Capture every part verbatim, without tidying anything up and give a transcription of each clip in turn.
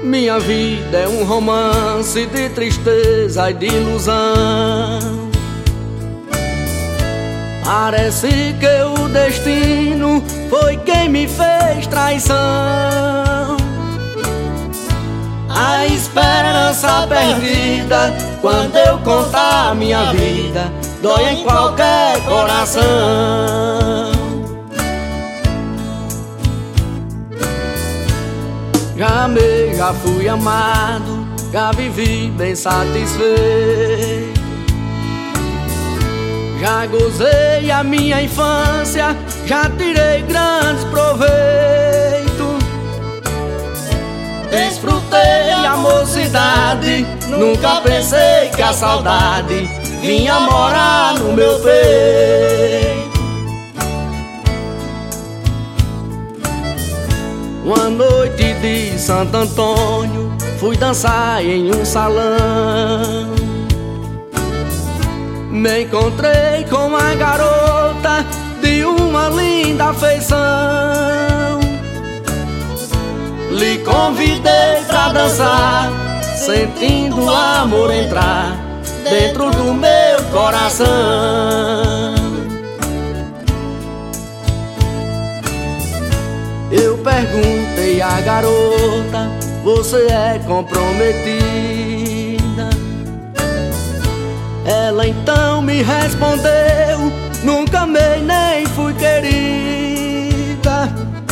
Minha vida é um romance de tristeza e de ilusão. Parece que o destino foi quem me fez traição. A esperança perdida, quando eu contar minha vida, dói em qualquer coração. Já amei, já fui amado, já vivi bem satisfeito. Já gozei a minha infância, já tirei grandes proveitos. Desfrutei a mocidade, nunca pensei que a saudade vinha morar no meu peito. Uma noite de Santo Antônio, fui dançar em um salão. Me encontrei com uma garota de uma linda feição. Lhe convidei pra dançar, sentindo o amor entrar dentro do meu coração. Eu perguntei à garota: você é comprometida? Ela então me respondeu: nunca amei nem fui querida.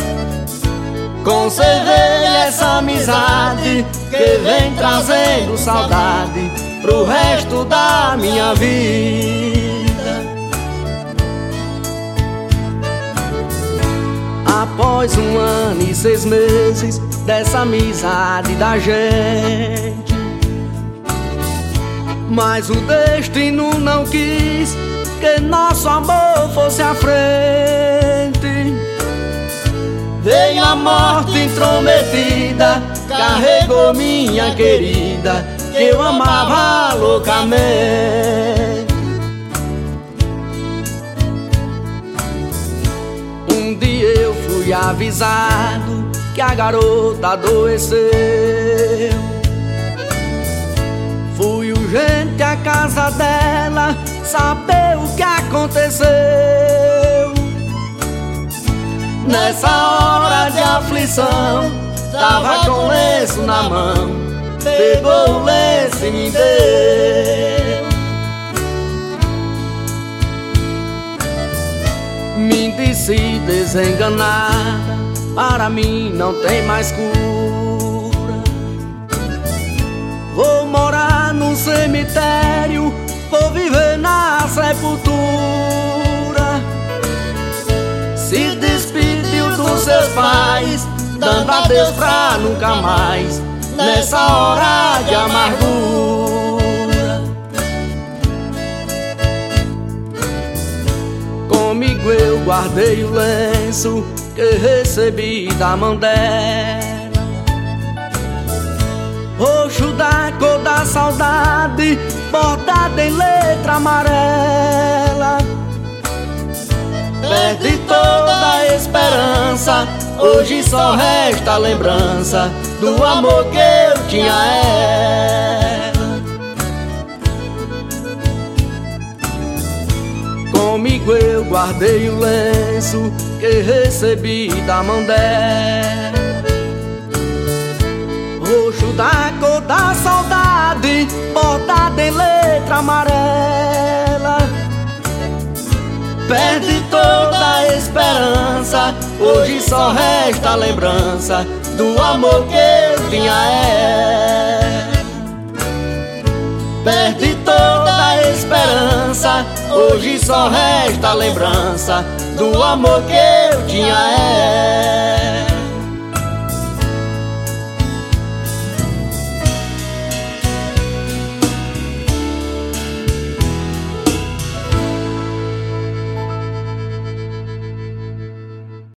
Conservei essa amizade que vem trazendo saudade pro resto da minha vida. Após um ano e seis meses dessa amizade da gente, mas o destino não quis que nosso amor fosse à frente. Veio a morte intrometida, carregou minha querida, que eu amava loucamente. Um dia eu fui avisado que a garota adoeceu. Fui urgente à casa dela saber o que aconteceu. Nessa hora de aflição, tava com lenço na mão, pegou o lenço e me deu. Me disse desenganada, para mim não tem mais cura. Vou morar num cemitério, vou viver na sepultura. Se despediu dos seus pais, dando adeus pra nunca mais, nessa hora de amargura. Comigo eu guardei o lenço que recebi da mão dela, roxo da cor da saudade, bordado em letra amarela. Perdi toda a esperança, hoje só resta a lembrança do amor que eu tinha a ela. Comigo eu guardei o lenço que recebi da mão dela, roxo da cor da saudade, bordado em letra amarela. Perdi toda a esperança, hoje só resta a lembrança do amor que eu tinha a ela. Perdi toda a esperança, hoje só resta a lembrança do amor que eu tinha a ela.